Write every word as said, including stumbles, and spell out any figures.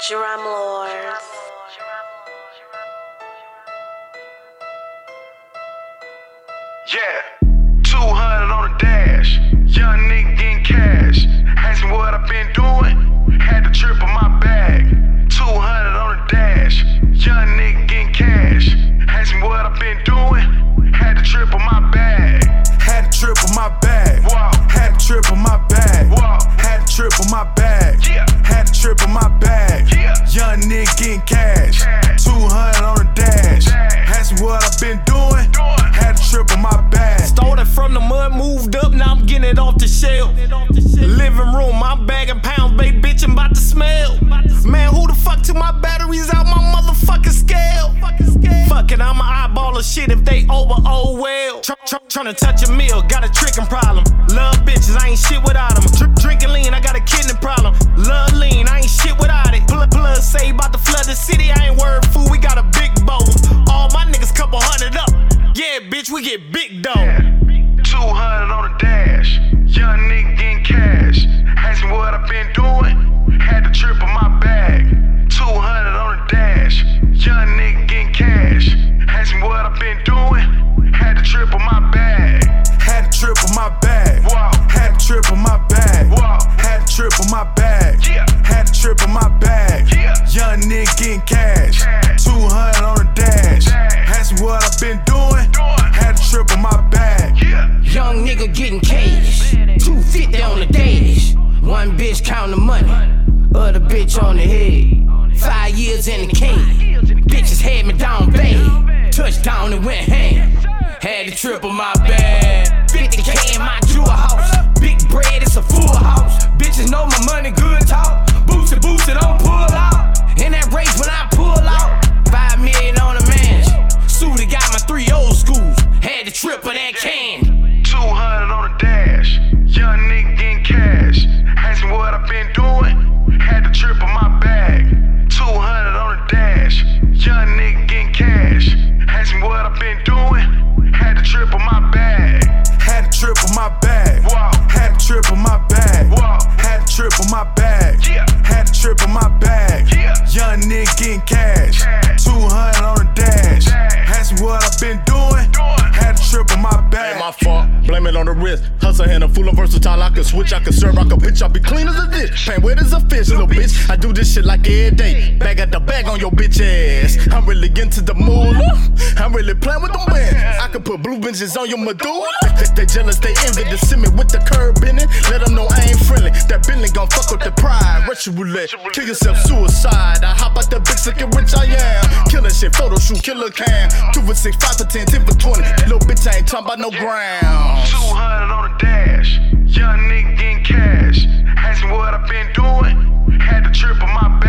Jerome Lords. Yeah, two hundred on the dash. Young nigga getting cash. Ask me what I been doing. Had to triple my bag. two hundred on the dash. Young nigga getting cash. Ask me what I been doing. Had to triple my bag. Had to triple my bag. Wow. Had to triple my bag. Wow. Had to triple my bag. Yeah. Had to triple my bag. Yeah. Young nigga getting cash. cash. two hundred on the dash. dash. Ask me what I been doing. doing. Had to triple my bag. Started from the mud, moved up, now I'm getting it off the shelf. Living room, I'm bagging pounds, baby, bitch, I'm about to smell. Man, who the fuck took my batteries out my motherfucking scale? Fuck it, I'ma eyeball a shit if they over, oh well. Try, try, tryna touch a meal, got a trickin' problem. Love bitches, I ain't shit without them. Dr- drinking lean, I got a kidney problem. Love lean, I ain't shit without it. Blood, blood say about to flood the city, I ain't worried, fool, we got a big bowl. All my niggas couple hundred up. Yeah, bitch, we get big dough. Yeah. two hundred on the dash. Young nigga getting cash. Ask me what I been doing. Had to triple my bag. two hundred on the dash. Young nigga getting cash. Ask me what I been doing. Had to triple my bag. Had to triple my bag. Wow. Had to triple my bag. Wow. Had to triple my bag. Yeah. Had to triple my bag. Yeah. Young nigga getting cash. cash. two hundred on the dash. dash. Ask me what I been doing. doing. Had to triple my bag. Yeah. Young nigga getting cash. two fifty on the dash. One bitch counting the money. Other bitch on the head. Five years in the can. Bitches had me down bad. Touchdown and went ham. Had to triple my bag. fifty K in my jewel house. Big bread, it's a full house. Bitches know my money good talk. Boosted, boosted, don't pull out. In that race when I pull out. Five million on a mansion. Suited got my three old schools. Had to triple that can. two hundred on the dash. Young nigga getting cash. Ask me what I been doing. Had to triple my bag. two hundred on the dash. Young nigga getting cash. Ask me what I been doing. Had to triple my bag. Had to triple my bag. Wow. Had to triple my bag. Wow. Had to triple my bag. Yeah. Had to triple my bag. Yeah. Young nigga getting cash. cash. two hundred on the dash. dash. Ask me what I been doing. doing. Had to triple my bag. Ain't my fault, blame it on the wrist. Hustle and a fool of versatile. I can switch, I can serve, I can bitch. I be clean as a dish. Pain wet as a fish, little bitch. I do this shit like every day. Bag at the bag on your bitch ass. I'm really into the moolah. I'm really playing with them bands. I can put blue benches on your medulla. They jealous, they envy. They see me with the curb in it. Let them know I ain't friendly. That Bentley gon' fuck with the pride. Russian roulette, kill yourself, suicide. I hop out the big sick and rich I am. Killing shit, photo shoot, killer cam. Two for six, five for ten, ten for twenty. Little bitch, I ain't talking about no ground. two hundred on the dash. Young nigga getting cash. Ask me what I been doing. Had to triple my